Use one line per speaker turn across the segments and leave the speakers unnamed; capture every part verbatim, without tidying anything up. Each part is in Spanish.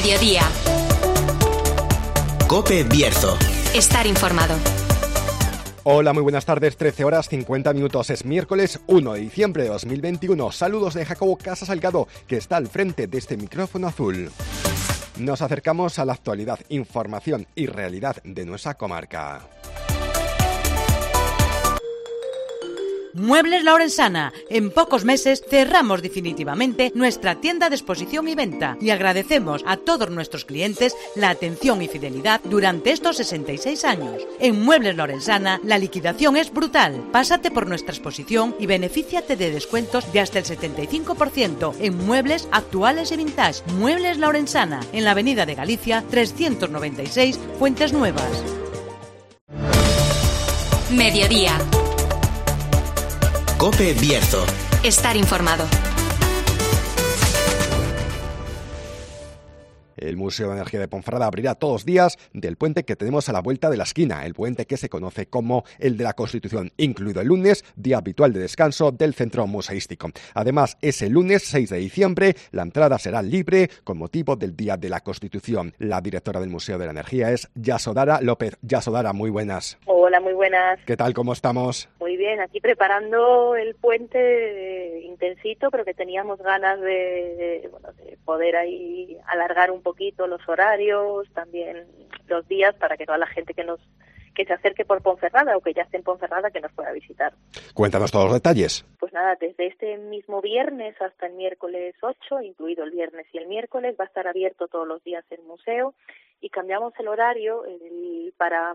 Mediodía.
COPE Bierzo.
Estar informado.
Hola, muy buenas tardes, trece horas cincuenta minutos, es miércoles uno de diciembre de dos mil veintiuno. Saludos de Jacobo Casa Salgado, que está al frente de este micrófono azul. Nos acercamos a la actualidad, información y realidad de nuestra comarca.
Muebles La Orensana. En pocos meses cerramos definitivamente nuestra tienda de exposición y venta y agradecemos a todos nuestros clientes la atención y fidelidad durante estos sesenta y seis años. En Muebles La Orensana la liquidación es brutal. Pásate por nuestra exposición y benefíciate de descuentos de hasta el setenta y cinco por ciento en muebles actuales y vintage. Muebles La Orensana, en la avenida de Galicia trescientos noventa y seis, Fuentes Nuevas.
Mediodía.
COPE Bierzo.
Estar informado.
El Museo de Energía de Ponferrada abrirá todos los días del puente que tenemos a la vuelta de la esquina, el puente que se conoce como el de la Constitución, incluido el lunes, día habitual de descanso del centro museístico. Además, ese lunes seis de diciembre, la entrada será libre con motivo del Día de la Constitución. La directora del Museo de la Energía es Yasodara López. Yasodara, muy buenas.
Hola, muy buenas.
¿Qué tal, cómo estamos?
Muy bien, aquí preparando el puente eh, intensito, pero que teníamos ganas de, de, bueno, de poder ahí alargar un poquito los horarios, también los días, para que toda la gente que nos que se acerque por Ponferrada o que ya esté en Ponferrada que nos pueda visitar.
Cuéntanos todos los detalles.
Pues nada, desde este mismo viernes hasta el miércoles ocho, incluido el viernes y el miércoles, va a estar abierto todos los días el museo y cambiamos el horario el, para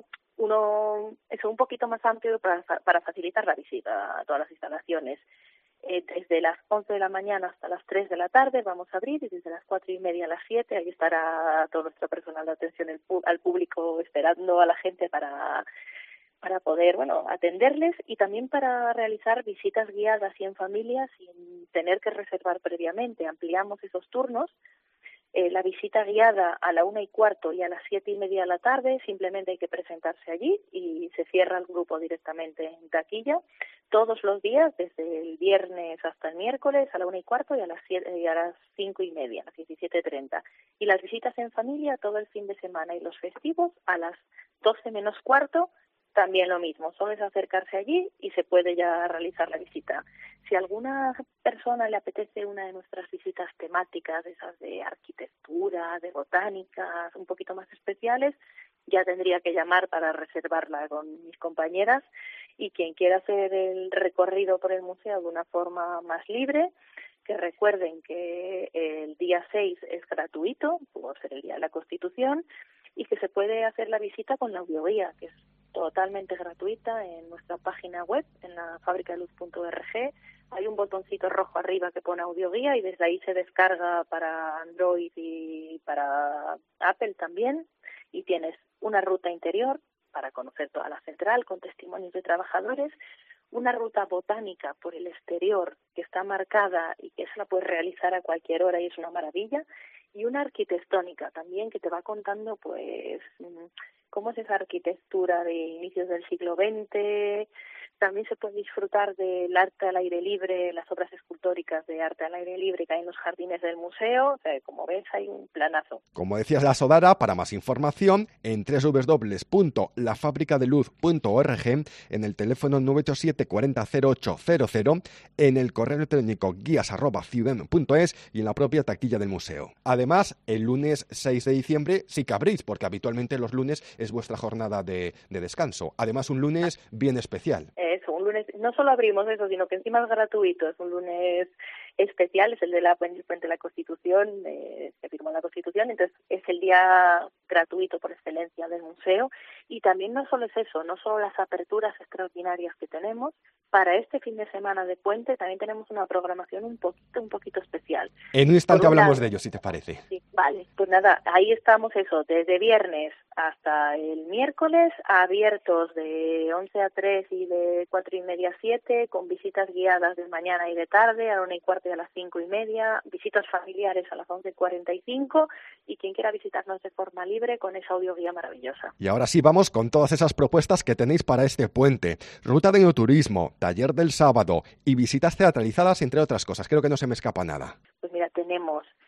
uno eso un poquito más amplio para, para facilitar la visita a todas las instalaciones. Eh, desde las once de la mañana hasta las tres de la tarde vamos a abrir y desde las cuatro y media a las siete ahí estará todo nuestro personal de atención el, al público esperando a la gente para para poder, bueno, atenderles y también para realizar visitas guiadas y en familia sin tener que reservar previamente. Ampliamos esos turnos. Eh, la visita guiada a la una y cuarto y a las siete y media de la tarde, simplemente hay que presentarse allí y se cierra el grupo directamente en taquilla. Todos los días, desde el viernes hasta el miércoles, a la una y cuarto y a las siete, y a las cinco y media, a las diecisiete treinta. Y las visitas en familia todo el fin de semana y los festivos a las doce menos cuarto, también lo mismo, solo es acercarse allí y se puede ya realizar la visita. Si a alguna persona le apetece una de nuestras visitas temáticas, esas de arquitectura, de botánicas, un poquito más especiales, ya tendría que llamar para reservarla con mis compañeras, y quien quiera hacer el recorrido por el museo de una forma más libre, que recuerden que el día seis es gratuito, por ser el Día de la Constitución, y que se puede hacer la visita con la audioguía, que es totalmente gratuita en nuestra página web, en la fábrica de luz punto org. Hay un botoncito rojo arriba que pone audioguía y desde ahí se descarga para Android y para Apple también, y tienes una ruta interior para conocer toda la central con testimonios de trabajadores, una ruta botánica por el exterior que está marcada y que esa la puedes realizar a cualquier hora y es una maravilla, y una arquitectónica también que te va contando pues cómo es esa arquitectura de inicios del siglo veinte. También se puede disfrutar del arte al aire libre, las obras escultóricas de arte al aire libre que hay en los jardines del museo. O sea, como ves, hay un planazo.
Como decías, Yasodara, para más información en doble u doble u doble u punto la fábrica de luz punto org, en el teléfono nueve ocho siete cuarenta cero ocho cero cero, en el correo electrónico guías arroba ciudem punto es y en la propia taquilla del museo. Además, el lunes seis de diciembre sí que abrís, porque habitualmente los lunes es vuestra jornada de, de descanso. Además, un lunes bien especial.
Eso, un lunes, no solo abrimos eso, sino que encima es gratuito, es un lunes especial, es el de la Puente de la Constitución, eh, se firmó la Constitución, entonces es el día gratuito por excelencia del museo. Y también no solo es eso, no solo las aperturas extraordinarias que tenemos, para este fin de semana de puente también tenemos una programación un poquito, un poquito especial.
En un instante
un
hablamos
lado,
de ello, si te parece.
Sí, vale, pues nada, ahí estamos eso, desde viernes hasta el miércoles, abiertos de once a tres y de cuatro y media a siete, con visitas guiadas de mañana y de tarde, a la una y cuarto y a las cinco y media, visitas familiares a las once cuarenta y cinco, y quien quiera visitarnos de forma libre con esa audioguía maravillosa.
Y ahora sí, vamos con todas esas propuestas que tenéis para este puente. Ruta de enoturismo, taller del sábado y visitas teatralizadas, entre otras cosas. Creo que no se me escapa nada.
Pues mira, tenemos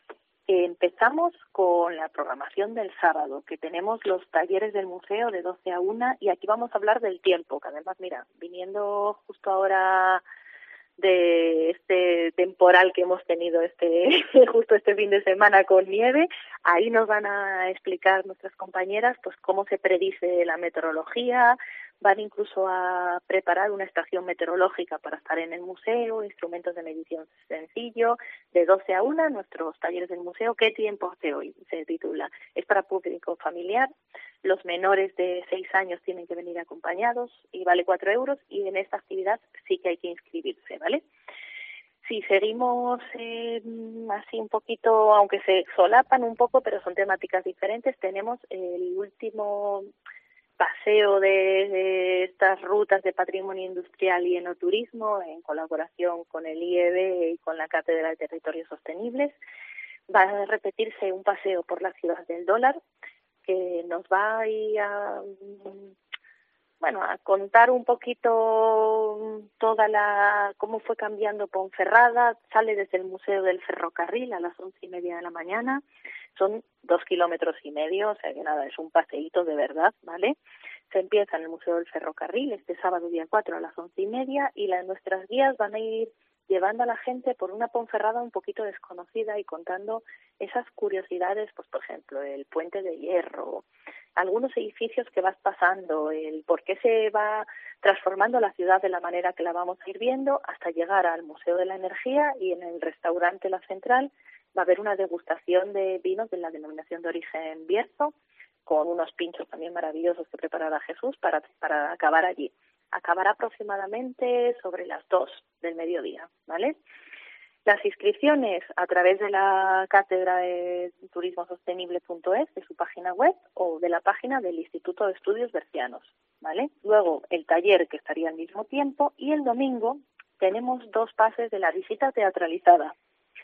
Eh, empezamos con la programación del sábado, que tenemos los talleres del museo de doce a una, y aquí vamos a hablar del tiempo, que además, mira, viniendo justo ahora de este temporal que hemos tenido este justo este fin de semana con nieve, ahí nos van a explicar nuestras compañeras pues cómo se predice la meteorología, van incluso a preparar una estación meteorológica para estar en el museo, instrumentos de medición sencillo, de doce a una, nuestros talleres del museo. ¿Qué tiempo hace hoy? Se titula. Es para público familiar, los menores de seis años tienen que venir acompañados y vale cuatro euros, y en esta actividad sí que hay que inscribirse, ¿vale? Si seguimos eh, así un poquito, aunque se solapan un poco, pero son temáticas diferentes, tenemos el último paseo de, de estas rutas de patrimonio industrial y enoturismo en colaboración con el I E B y con la Cátedra de Territorios Sostenibles. Va a repetirse un paseo por la ciudad del dólar, que nos va a ir a, bueno, a contar un poquito toda la cómo fue cambiando Ponferrada. Sale desde el Museo del Ferrocarril a las once y media de la mañana. Son dos kilómetros y medio, o sea que nada, es un paseíto de verdad, ¿vale? Se empieza en el Museo del Ferrocarril este sábado día cuatro a las once y media, y las, nuestras guías van a ir llevando a la gente por una Ponferrada un poquito desconocida y contando esas curiosidades, pues por ejemplo, el Puente de Hierro, algunos edificios que vas pasando, el por qué se va transformando la ciudad de la manera que la vamos a ir viendo, hasta llegar al Museo de la Energía, y en el restaurante La Central va a haber una degustación de vinos de la denominación de origen Bierzo, con unos pinchos también maravillosos que preparará Jesús para, para acabar allí. Acabará aproximadamente sobre las dos del mediodía, ¿vale? Las inscripciones a través de la Cátedra de Turismo Sostenible punto es, de su página web, o de la página del Instituto de Estudios Bercianos, ¿vale? Luego el taller, que estaría al mismo tiempo, y el domingo tenemos dos pases de la visita teatralizada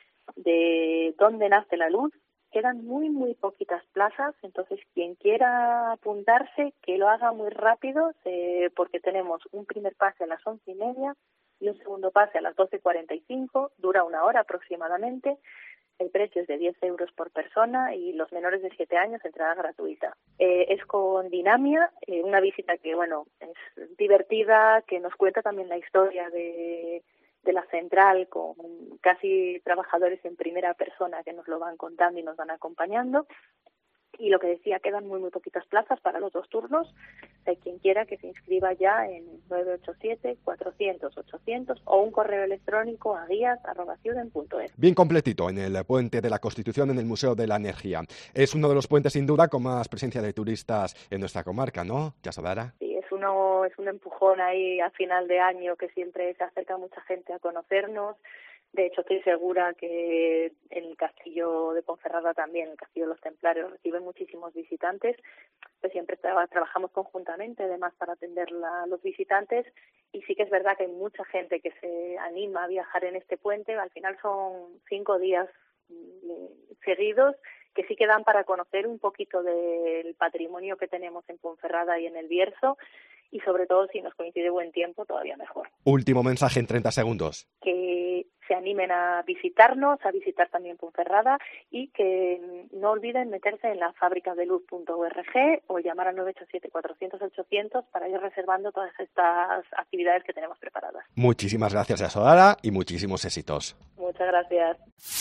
de Dónde nace la luz. Quedan muy, muy poquitas plazas, entonces quien quiera apuntarse, que lo haga muy rápido, eh, porque tenemos un primer pase a las once y media y un segundo pase a las doce cuarenta y cinco, dura una hora aproximadamente. El precio es de diez euros por persona, y los menores de siete años entrada gratuita. Eh, es con Dinamia, eh, una visita que, bueno, es divertida, que nos cuenta también la historia de... de la central, con casi trabajadores en primera persona que nos lo van contando y nos van acompañando. Y lo que decía, quedan muy muy poquitas plazas para los dos turnos. Hay quien quiera que se inscriba ya en nueve ocho siete, cuatrocientos, ochocientos o un correo electrónico a guías arroba ciuden punto es.
Bien completito en el Puente de la Constitución, en el Museo de la Energía. Es uno de los puentes sin duda con más presencia de turistas en nuestra comarca, ¿no, Yasodara?
Sí, es uno es un empujón ahí a final de año, que siempre se acerca mucha gente a conocernos. De hecho, estoy segura que en el Castillo de Ponferrada también, el Castillo de los Templarios, reciben muchísimos visitantes. Pues siempre tra- trabajamos conjuntamente, además, para atender a los visitantes. Y sí que es verdad que hay mucha gente que se anima a viajar en este puente. Al final son cinco días seguidos que sí que dan para conocer un poquito del patrimonio que tenemos en Ponferrada y en el Bierzo, y sobre todo, si nos coincide buen tiempo, todavía mejor.
Último mensaje en treinta segundos.
Que se animen a visitarnos, a visitar también Ponferrada, y que no olviden meterse en la fábrica de luz punto org o llamar al nueve ocho siete, cuatrocientos, ochocientos para ir reservando todas estas actividades que tenemos preparadas.
Muchísimas gracias, Yasodara, y muchísimos éxitos.
Muchas gracias.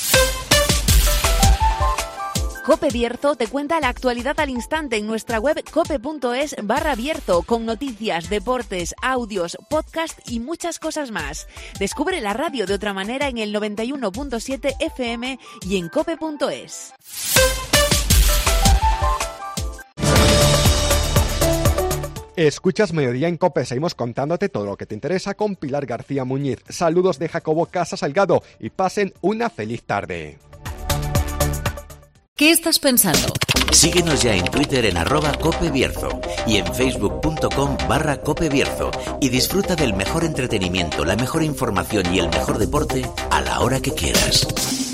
Cope Bierzo te cuenta la actualidad al instante en nuestra web cope punto es barra Bierzo, con noticias, deportes, audios, podcast y muchas cosas más. Descubre la radio de otra manera en el noventa y uno punto siete F M y en cope punto es.
Escuchas Mediodía en COPE, seguimos contándote todo lo que te interesa con Pilar García Muñiz. Saludos de Jacobo Casa Salgado y pasen una feliz tarde.
¿Qué estás pensando?
Síguenos ya en Twitter en arroba Cope Bierzo y en facebook punto com barra Cope Bierzo y disfruta del mejor entretenimiento, la mejor información y el mejor deporte a la hora que quieras.